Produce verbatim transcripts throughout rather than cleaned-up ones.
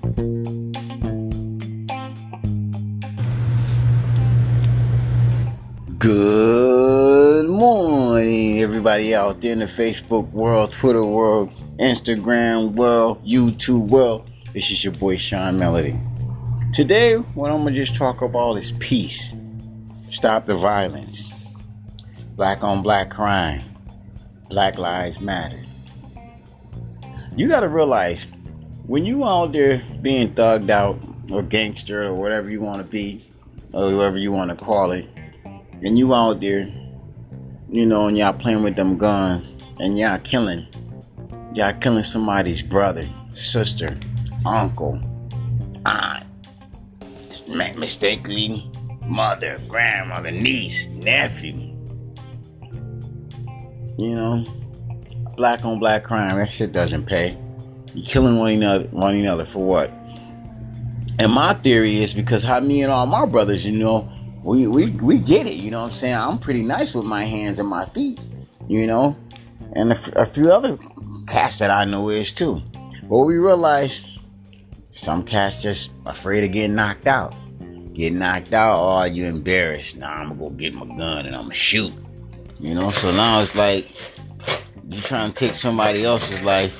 Good morning, everybody out there in the Facebook world, Twitter world, Instagram world, YouTube world. This is your boy Sean Melody. Today, what I'm going to just talk about is peace. Stop the violence. Black on black crime. Black lives matter. You got to realize, when you out there being thugged out or gangster or whatever you want to be, or whoever you want to call it, and you out there, you know, and y'all playing with them guns, and y'all killing, y'all killing somebody's brother, sister, uncle, aunt, mistakenly mother, grandmother, niece, nephew. You know, black on black crime, that shit doesn't pay. You killing one another, one another for what? And my theory is because how me and all my brothers, you know, We, we we get it, you know what I'm saying? I'm pretty nice with my hands and my feet, you know? And a, f- a few other cats that I know is too. But we realize some cats just afraid of getting knocked out. Get knocked out, oh, you embarrassed. Nah, I'm gonna go get my gun and I'm gonna shoot. You know, so now it's like you trying to take somebody else's life,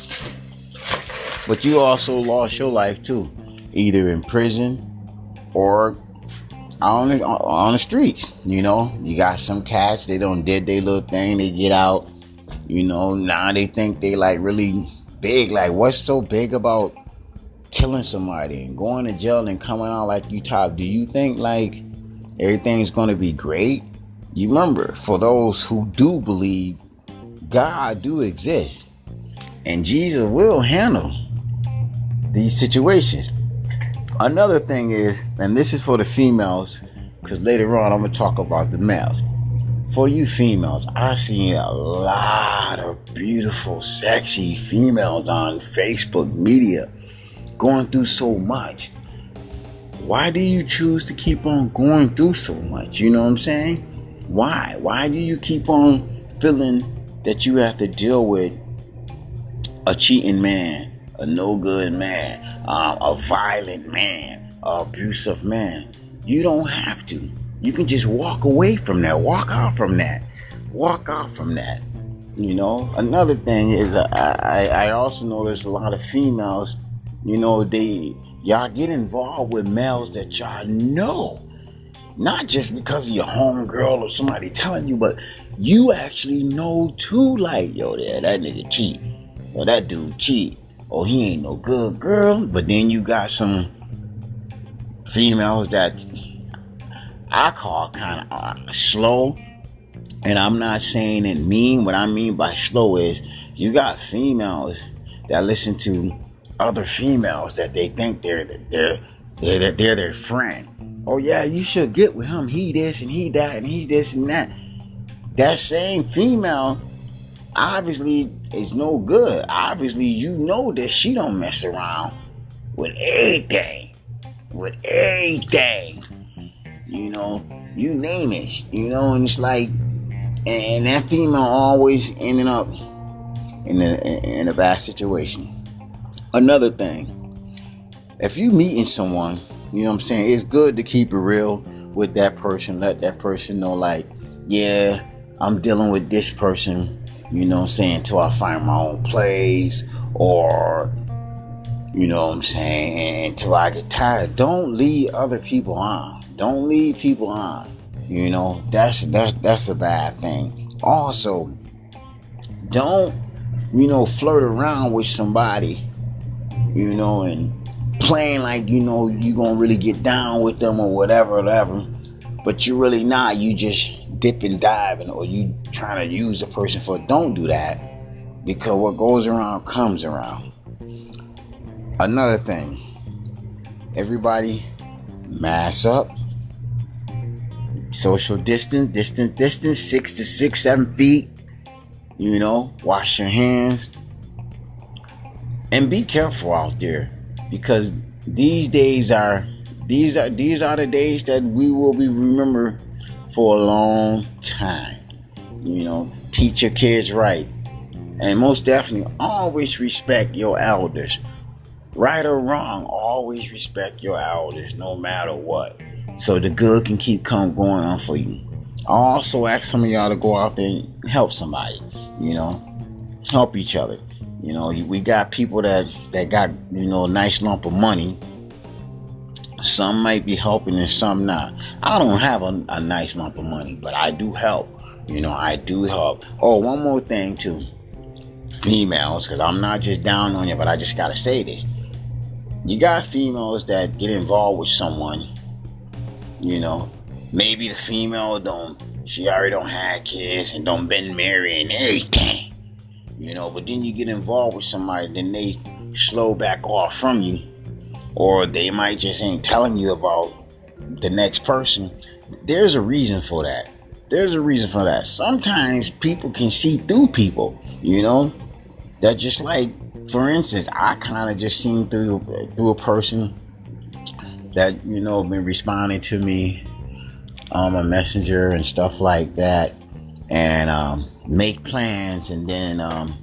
but you also lost your life too. Either in prison or on the, on the streets. You know, you got some cats, they don't did their little thing, they get out, you know, now they think they like really big. Like, what's so big about killing somebody and going to jail and coming out like you top? Do you think like everything's going to be great? You remember, for those who do believe, God do exist and Jesus will handle these situations. Another thing is, and this is for the females, because later on I'm going to talk about the males. For you females, I see a lot of beautiful, sexy females on Facebook media going through so much. Why do you choose to keep on going through so much? You know what I'm saying? Why? Why do you keep on feeling that you have to deal with a cheating man, a no good man, um, a violent man, a abusive man? You don't have to. You can just walk away from that. Walk out from that. Walk out from that. You know. Another thing is, I, I, I also notice a lot of females. You know, they y'all get involved with males that y'all know, not just because of your homegirl or somebody telling you, but you actually know too. Like, yo, yeah, that nigga cheat, or that dude cheat. Oh, he ain't no good girl. But then you got some females that I call kind of uh, slow. And I'm not saying it mean. What I mean by slow is you got females that listen to other females that they think they're they're they're, they're their friend. Oh yeah, you should get with him. He this and he that and he's this and that. That same female obviously is no good. Obviously, you know that she don't mess around with anything. With anything. You know, you name it. You know, and it's like, and that female always ending up in a, in a bad situation. Another thing, if you meeting someone, you know what I'm saying, it's good to keep it real with that person. Let that person know, like, yeah, I'm dealing with this person, you know what I'm saying, until I find my own place, or, you know what I'm saying, until I get tired. Don't lead other people on. Don't lead people on. You know, that's that that's a bad thing. Also, don't, you know, flirt around with somebody, you know, and playing like, you know, you gonna really get down with them or whatever, whatever. But you really not. You just dip and diving, or you trying to use the person for. Don't do that, because what goes around comes around. Another thing, everybody mask up, social distance, distance, distance, six to six, seven feet. You know, wash your hands and be careful out there, because these days are these are these are the days that we will be remembered for a long time. You know, teach your kids right, and most definitely always respect your elders. Right or wrong, always respect your elders no matter what. So the good can keep come going on for you. I also ask some of y'all to go out there and help somebody, you know, help each other. You know, we got people that, that got, you know, a nice lump of money. Some might be helping and some not. I don't have a, a nice lump of money, but I do help. You know, I do help. Oh, one more thing too. Females, because I'm not just down on you, but I just got to say this. You got females that get involved with someone, you know, maybe the female don't, she already don't have kids and don't been married and everything, you know, but then you get involved with somebody, then they slow back off from you, or they might just ain't telling you about the next person. There's a reason for that. There's a reason for that. Sometimes people can see through people, you know, that just like, for instance, I kind of just seen through through a person that, you know, been responding to me on a messenger and stuff like that, and um, make plans and then um,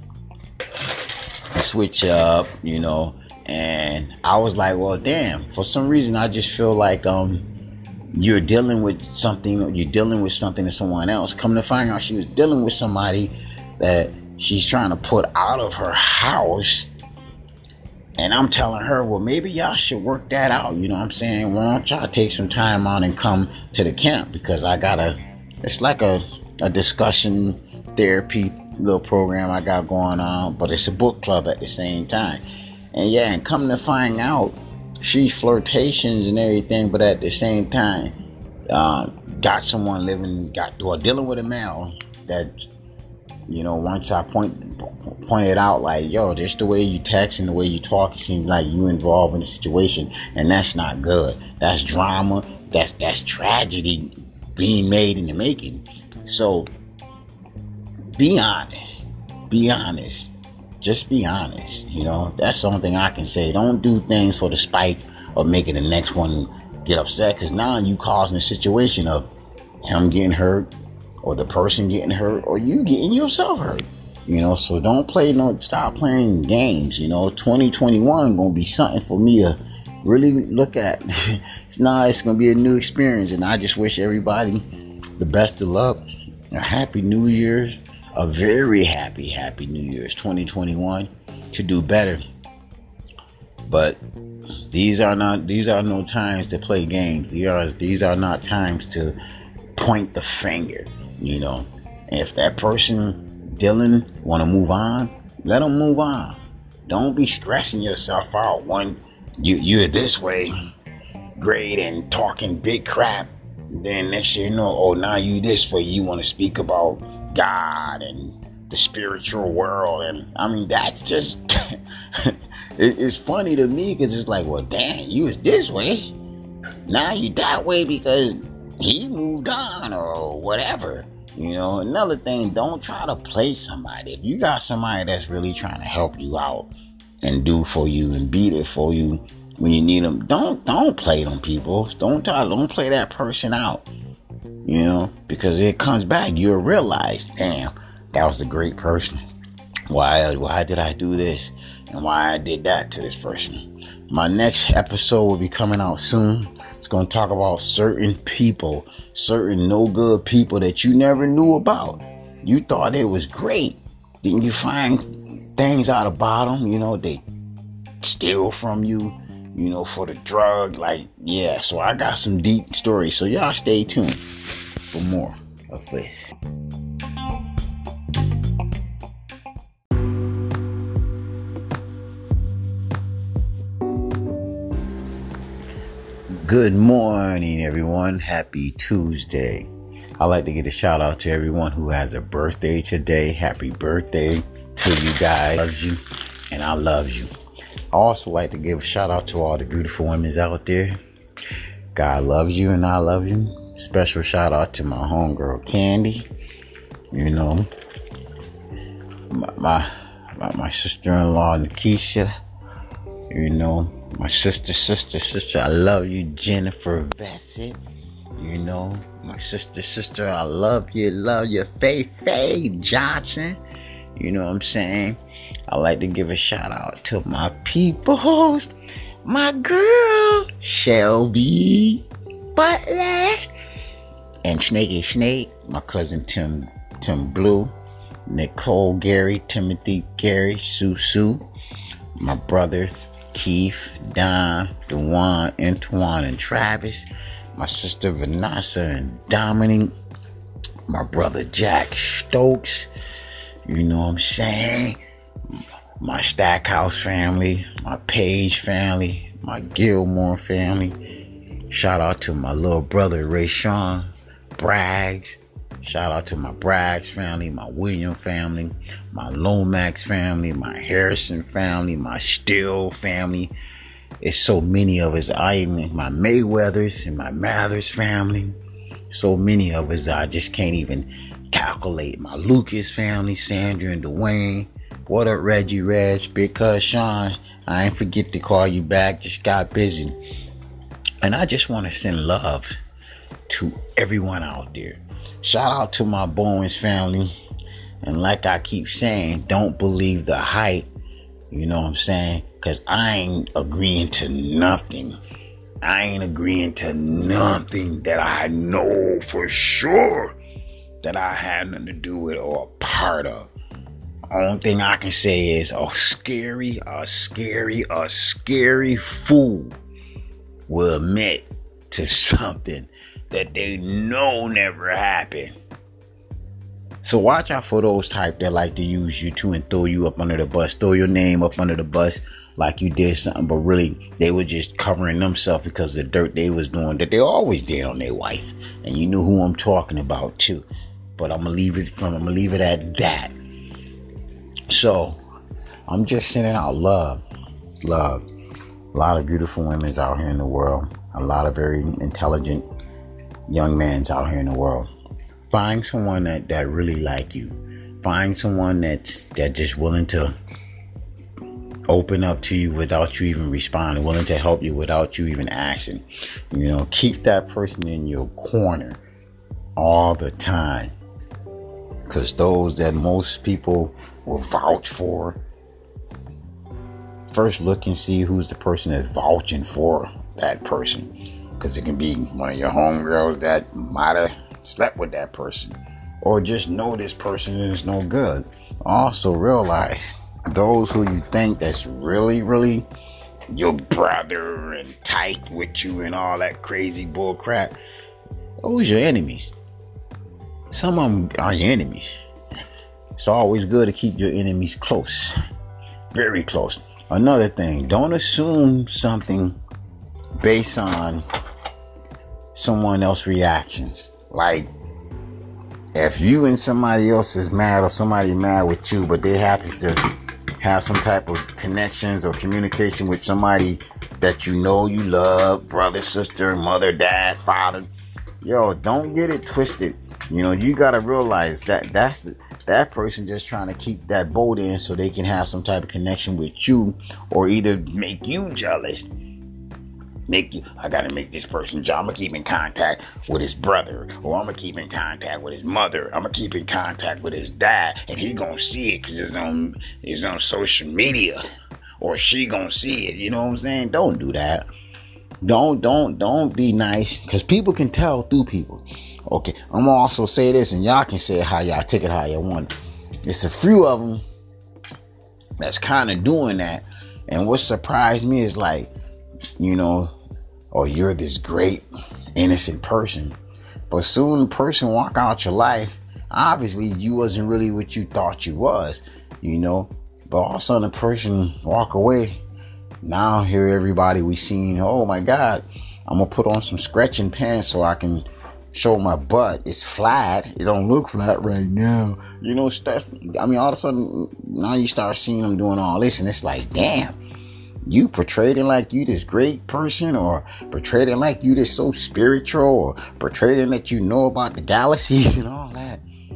switch up, you know. And I was like, well, damn. For some reason, I just feel like um, you're dealing with something. You're dealing with something to someone else. Come to find out, she was dealing with somebody that she's trying to put out of her house. And I'm telling her, well, maybe y'all should work that out. You know what I'm saying? Why don't y'all take some time out and come to the camp? Because I got a, it's like a, a discussion therapy little program I got going on. But it's a book club at the same time. And yeah, and come to find out, she's flirtations and everything. But at the same time, uh, got someone living, got or dealing with a male that, you know, once I point pointed out, like, yo, just the way you text and the way you talk, it seems like you involved in the situation, and that's not good. That's drama. That's that's tragedy being made in the making. So be honest. Be honest. Just be honest. You know, that's the only thing I can say. Don't do things for the spite of making the next one get upset, because now you causing a situation of him getting hurt, or the person getting hurt, or you getting yourself hurt. You know, so don't play, no, stop playing games. You know, twenty twenty-one gonna be something for me to really look at. It's not, it's gonna be a new experience, and I just wish everybody the best of luck, a happy New Year's, a very happy, happy New Year's twenty twenty-one, to do better. But these are not, these are no times to play games. These are, these are not times to point the finger. You know, and if that person, Dylan, want to move on, let them move on. Don't be stressing yourself out when you, you're this way, great, and talking big crap. Then next year, you know, oh, now you this way, you want to speak about God and the spiritual world. And I mean, that's just, it's funny to me, because it's like, well, damn, you was this way. Now you that way because he moved on or whatever. You know, another thing, don't try to play somebody. If you got somebody that's really trying to help you out and do for you and be there for you when you need them, don't don't play them people. Don't try, don't play that person out. You know, because it comes back, you'll realize, damn, that was a great person. Why why did I do this? And why I did that to this person? My next episode will be coming out soon. It's going to talk about certain people, certain no good people that you never knew about. You thought it was great. Then you find things out about them, you know, they steal from you, you know, for the drug. Like, yeah, so I got some deep stories. So y'all stay tuned for more of this. Good morning, everyone. Happy Tuesday. I'd like to give a shout out to everyone who has a birthday today. Happy birthday to you guys. I love you, and I love you. I also like to give a shout out to all the beautiful women out there. God loves you, and I love you. Special shout out to my homegirl Candy. You know, my my, my, my sister-in-law Nikisha. You know, my sister, sister, sister, I love you, Jennifer Bassett. You know, my sister, sister, I love you, love you, Faye, Faye Johnson. You know what I'm saying? I like to give a shout out to my peoples. My girl, Shelby Butler. And Snakey Snake, my cousin Tim Tim Blue. Nicole Gary, Timothy Gary, Sue Sue. My brother Keith, Don, Dewan, Antoine, and Travis. My sister Vanessa and Dominic. My brother Jack Stokes. You know what I'm saying? My Stackhouse family. My Page family. My Gilmore family. Shout out to my little brother Ray Sean Braggs. Shout out to my Braggs family, my William family, my Lomax family, my Harrison family, my Still family. It's so many of us. I even my Mayweathers and my Mathers family. So many of us I just can't even calculate. My Lucas family, Sandra and Dwayne. What up, Reggie Reg? Big Cuz Sean. I ain't forget to call you back. Just got busy. And I just want to send love to everyone out there. Shout out to my Bowens family. And like I keep saying, don't believe the hype. You know what I'm saying? Because I ain't agreeing to nothing. I ain't agreeing to nothing that I know for sure that I had nothing to do with or a part of. Only thing I can say is a scary, a scary, a scary fool will admit to something that they know never happened. So watch out for those type that like to use you too and throw you up under the bus, throw your name up under the bus like you did something, but really they were just covering themselves because of the dirt they was doing that they always did on their wife. And you know who I'm talking about too. But I'm gonna leave it from I'm gonna leave it at that. So I'm just sending out love, love. A lot of beautiful women's out here in the world. A lot of very intelligent young men's out here in the world. Find someone that, that really like you. Find someone that that just willing to open up to you without you even responding, willing to help you without you even asking. You know, keep that person in your corner all the time. Because those that most people will vouch for, first look and see who's the person that's vouching for that person. Because it can be one of your homegirls that might have slept with that person. Or just know this person is no good. Also realize those who you think that's really, really your brother and tight with you and all that crazy bull crap, those are your enemies. Some of them are your enemies. It's always good to keep your enemies close. Very close. Another thing, don't assume something based on someone else's reactions. Like, if you and somebody else is mad or somebody mad with you, but they happen to have some type of connections or communication with somebody that you know you love, brother, sister, mother, dad, father, yo, don't get it twisted. You know, you gotta realize that that's the, that person just trying to keep that boat in so they can have some type of connection with you, or either make you jealous. Make you, I gotta make this person jealous. I'm gonna keep in contact with his brother, or I'm gonna keep in contact with his mother. I'm gonna keep in contact with his dad, and he gonna see it because it's on it's on social media, or she gonna see it. You know what I'm saying? Don't do that. Don't don't don't be nice, because people can tell through people. Okay, I'm gonna also say this, and y'all can say it how y'all take it how y'all want. It's a few of them that's kind of doing that, and what surprised me is like, you know, oh, you're this great innocent person, but soon the person walk out your life, obviously you wasn't really what you thought you was, you know. But all of a sudden the person walk away. Now here everybody we seen, oh my God, I'm gonna put on some stretching pants so I can show my butt. It's flat. It don't look flat right now. You know, stuff. I mean, all of a sudden now you start seeing them doing all this, and it's like, damn, you portrayed it like you this great person, or portrayed it like you this so spiritual, or portrayed it that you know about the galaxies and all that.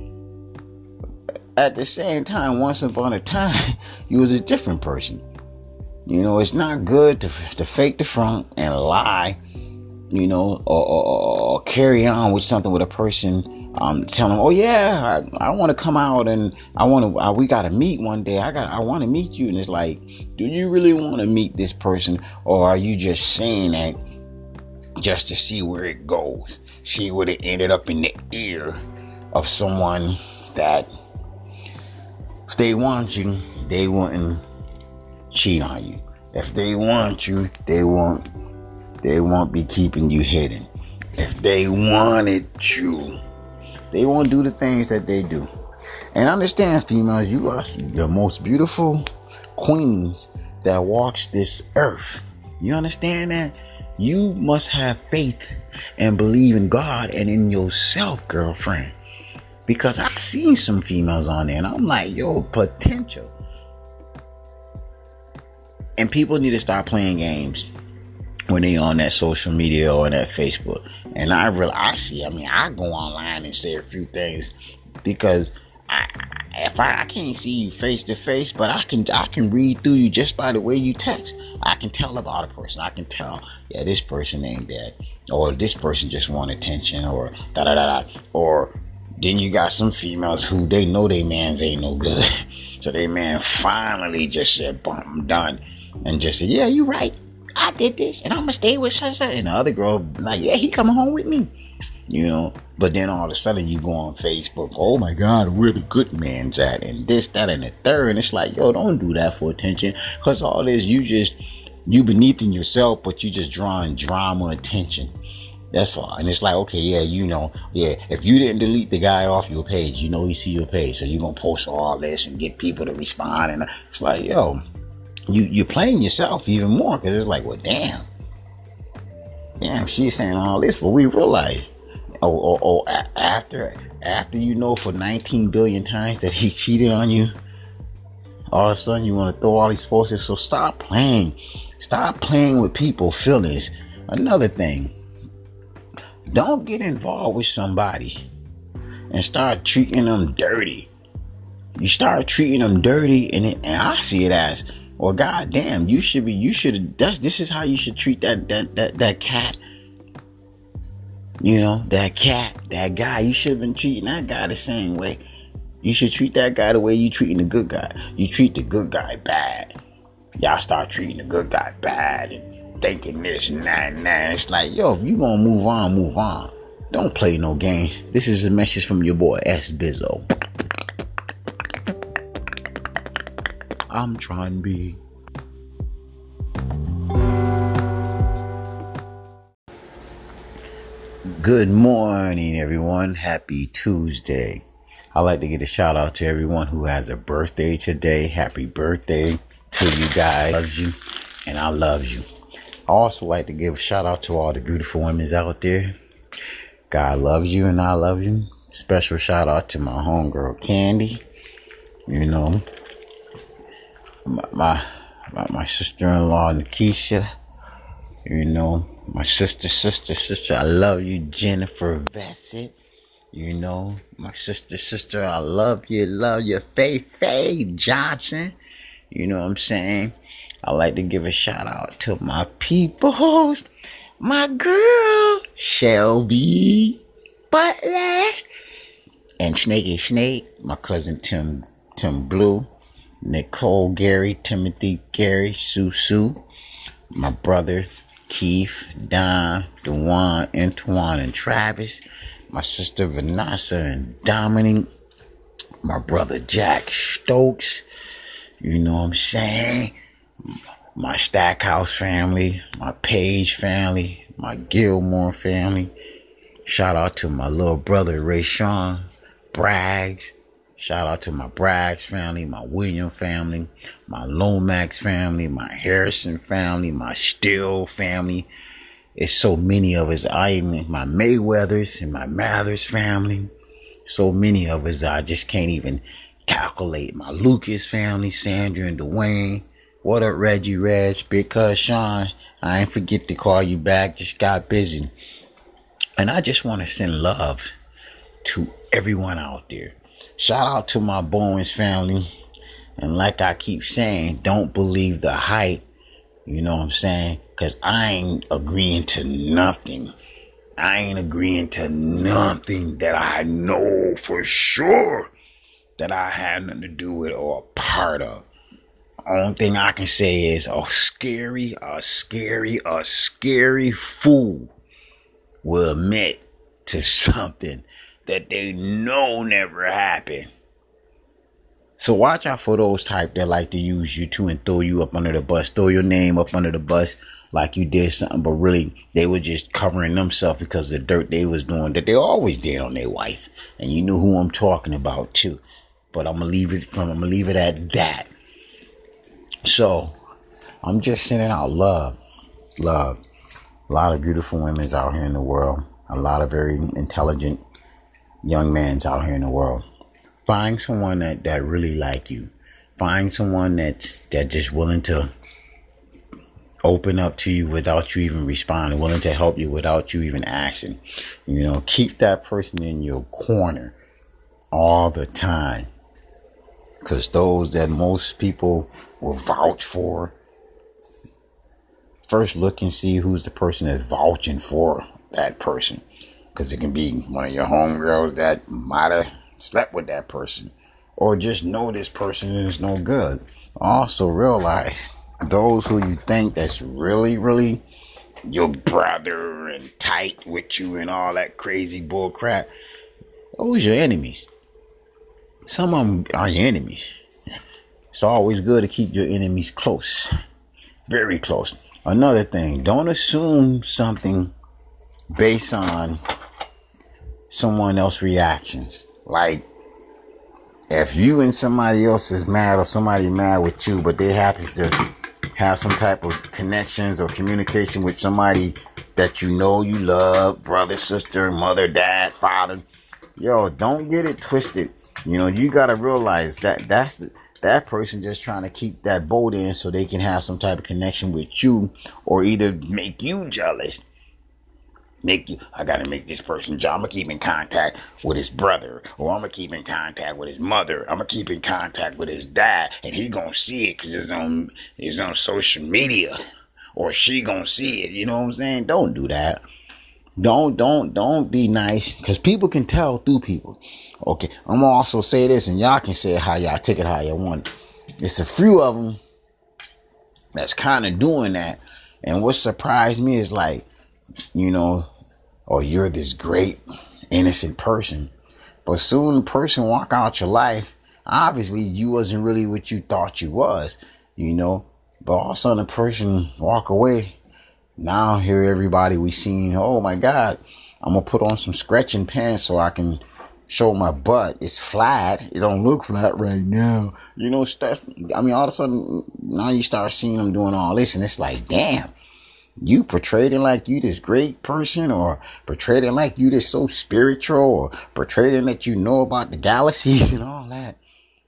At the same time, once upon a time, you was a different person. You know, it's not good to to fake the front and lie, you know, or, or, or carry on with something with a person um, tell them, oh yeah, I, I want to come out and I want to, uh, we got to meet one day. I got, I want to meet you. And it's like, do you really want to meet this person, or are you just saying that just to see where it goes? See what it ended up in the ear of someone that if they want you, they wouldn't cheat on you. If they want you, they won't, they won't be keeping you hidden. If they wanted you, they won't do the things that they do. And understand, females, you are the most beautiful queens that walks this earth. You understand that? You must have faith and believe in God and in yourself, girlfriend. Because I've seen some females on there and I'm like, yo, potential. And people need to start playing games when they on that social media or that Facebook. And I really, I see, I mean, I go online and say a few things because I, if I, I can't see you face to face, but I can, I can read through you just by the way you text. I can tell about a person. I can tell, yeah, this person ain't that, or this person just want attention, or da da da da. Or then you got some females who they know they mans ain't no good, so they man finally just said, "Boom, I'm done," and just said, "Yeah, you right. I did this, and I'm gonna stay with such and and the other girl like, yeah, he coming home with me." You know, but then all of a sudden you go on Facebook, oh my God, where the good man's at, and this, that, and the third, and it's like, yo, don't do that for attention, because all this, you just, you beneath in yourself, but you just drawing drama attention. That's all. And it's like, okay, yeah, you know, yeah, if you didn't delete the guy off your page, you know, he see your page, so you're gonna post all this and get people to respond, and it's like, yo, you, you're playing yourself even more, because it's like, well, damn, damn, she's saying all this, but we realize, Oh, oh, oh, after, after you know for nineteen billion times that he cheated on you, all of a sudden you want to throw all these posts. So stop playing. Stop playing with people's feelings. Another thing, don't get involved with somebody and start treating them dirty. You start treating them dirty, and, it, and I see it as, well, goddamn, you should be, you should, that's, this is how you should treat that, that, that, that cat. You know, that cat, that guy, you should have been treating that guy the same way. You should treat that guy the way you treating the good guy. You treat the good guy bad. Y'all start treating the good guy bad and thinking this and that and that. It's like, yo, if you gonna move on, move on. Don't play no games. This is a message from your boy S Bizzo. I'm trying to be. Good morning, everyone. Happy Tuesday. I'd like to give a shout out to everyone who has a birthday today. Happy birthday to you guys. I love you, and I love you. I also like to give a shout out to all the beautiful women out there. God loves you, and I love you. Special shout out to my homegirl Candy. You know, my my, my, my sister-in-law Nikisha. You know, my sister, sister, sister, I love you, Jennifer Bassett. You know, my sister, sister, I love you, love you, Faye, Faye Johnson. You know what I'm saying? I like to give a shout out to my peoples, my girl, Shelby Butler, and Snaky Snake, my cousin Tim, Tim Blue, Nicole Gary, Timothy Gary, Sue Sue, my brother, Keith, Don, Dewan, Antoine, and Travis, my sister Vanessa and Dominic, my brother Jack Stokes, you know what I'm saying, my Stackhouse family, my Page family, my Gilmore family. Shout out to my little brother Ray Sean Braggs. Shout out to my Braggs family, my William family, my Lomax family, my Harrison family, my Still family. It's so many of us. I even, my Mayweathers and my Mathers family. So many of us, I just can't even calculate. My Lucas family, Sandra and Dwayne. What up, Reggie Reg? Big Cuz Sean. I ain't forget to call you back. Just got busy. And I just want to send love to everyone out there. Shout out to my Bowens family. And like I keep saying, don't believe the hype. You know what I'm saying? Because I ain't agreeing to nothing. I ain't agreeing to nothing that I know for sure that I had nothing to do with or a part of. Only thing I can say is a scary, a scary, a scary fool will admit to something that they know never happened. So watch out for those type that like to use you too and throw you up under the bus, throw your name up under the bus like you did something, but really they were just covering themselves because of the dirt they was doing that they always did on their wife. And you know who I'm talking about too. But I'm gonna leave it from I'm gonna leave it at that. So I'm just sending out love, love. A lot of beautiful women's out here in the world. A lot of very intelligent young men's out here in the world. Find someone that, that really like you. Find someone that that just willing to open up to you without you even responding, willing to help you without you even asking. You know, keep that person in your corner all the time. Because those that most people will vouch for, first look and see who's the person that's vouching for that person. Because it can be one of your homegirls that might have slept with that person, or just know this person is no good. Also realize those who you think that's really, really your brother and tight with you and all that crazy bull crap, those are your enemies. Some of them are your enemies. It's always good to keep your enemies close, very close. Another thing, don't assume something based on someone else's reactions. Like, if you and somebody else is mad or somebody mad with you, but they happen to have some type of connections or communication with somebody that you know you love, brother, sister, mother, dad, father, yo, don't get it twisted. You know, you got to realize that that's the, that person just trying to keep that boat in so they can have some type of connection with you or either make you jealous. Make you, I gotta make this person jealous. I'm gonna keep in contact with his brother, or I'm gonna keep in contact with his mother. I'm gonna keep in contact with his dad, and he gonna see it because it's on it's on social media, or she gonna see it. You know what I'm saying? Don't do that. Don't don't don't be nice, because people can tell through people. Okay, I'm gonna also say this, and y'all can say it how y'all take it how you want. It's a few of them that's kind of doing that, and what surprised me is like, you know, or you're this great innocent person, but soon the person walk out your life, obviously you wasn't really what you thought you was, you know, but all of a sudden the person walk away. Now here everybody we seen, oh my God, I'm gonna put on some stretching pants so I can show my butt. It's flat. It don't look flat right now, you know, stuff. I mean, all of a sudden now you start seeing them doing all this, and it's like, damn. You portrayed it like you this great person, or portrayed it like you this so spiritual, or portrayed it that you know about the galaxies and all that.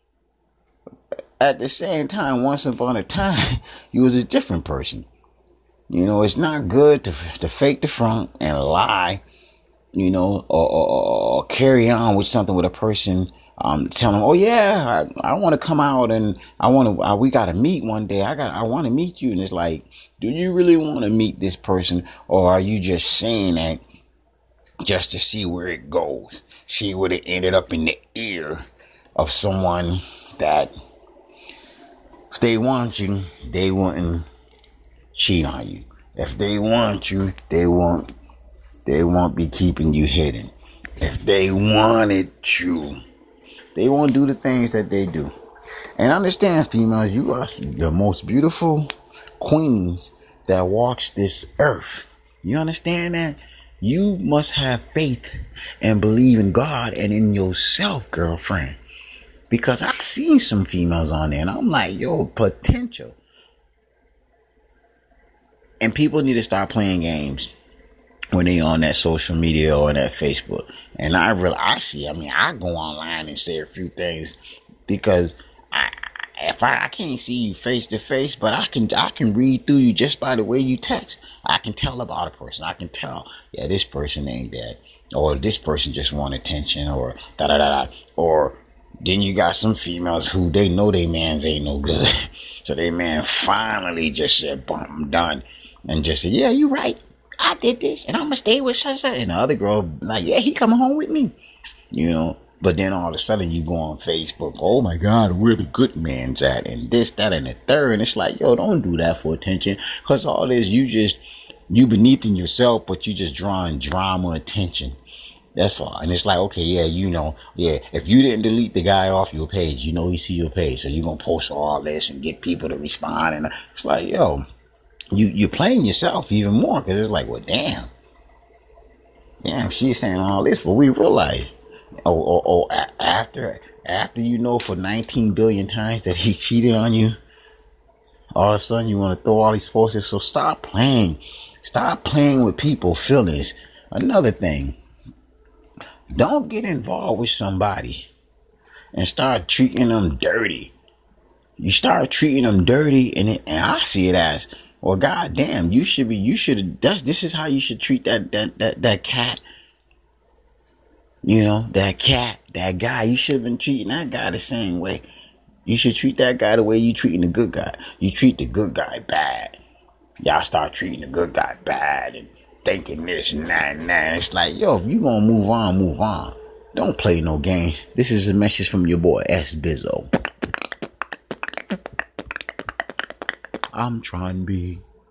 At the same time, once upon a time, you was a different person. You know, it's not good to to fake the front and lie, you know, or, or, or carry on with something with a person. Um, tell them, oh yeah, I, I want to come out and I want to, uh, we got to meet one day. I got, I want to meet you. And it's like, do you really want to meet this person? Or are you just saying that just to see where it goes? See what it ended up in the ear of someone that if they want you, they wouldn't cheat on you. If they want you, they won't, they won't be keeping you hidden. If they wanted you, they won't do the things that they do. And understand, females, you are the most beautiful queens that walks this earth. You understand that? You must have faith and believe in God and in yourself, girlfriend. Because I've seen some females on there and I'm like, yo, potential. And people need to start playing games when they on that social media or that Facebook. And I really, I see, I mean, I go online and say a few things because I, if I, I can't see you face to face, but I can, I can read through you just by the way you text. I can tell about a person. I can tell, yeah, this person ain't that, or this person just want attention, or da da da da. Or then you got some females who they know they mans ain't no good, so they man finally just said, "Boom, I'm done," and just said, "Yeah, you right. I did this, and I'm gonna stay with such and and the other girl like, yeah, he coming home with me, you know. But then all of a sudden you go on Facebook, oh my God, where the good man's at, and this, that, and the third, and it's like, yo, don't do that for attention, cause all this you just you beneath in yourself, but you just drawing drama attention. That's all. And it's like, okay, yeah, you know, yeah, if you didn't delete the guy off your page, you know he see your page, so you're gonna post all this and get people to respond, and it's like, yo, you you're playing yourself even more, because it's like, well, damn, damn, she's saying all this, but we realize, oh, oh, oh, after after you know for nineteen billion times that he cheated on you, all of a sudden you want to throw all these posts. So stop playing, stop playing with people's feelings. Another thing. Don't get involved with somebody and start treating them dirty. You start treating them dirty, and it, and I see it as, well, goddamn, you should be, you should, that's, this is how you should treat that, that, that, that cat. You know, that cat, that guy, you should have been treating that guy the same way. You should treat that guy the way you treating the good guy. You treat the good guy bad. Y'all start treating the good guy bad and thinking this and that and that. It's like, yo, if you gonna move on, move on. Don't play no games. This is a message from your boy S Bizzo. I'm trying to be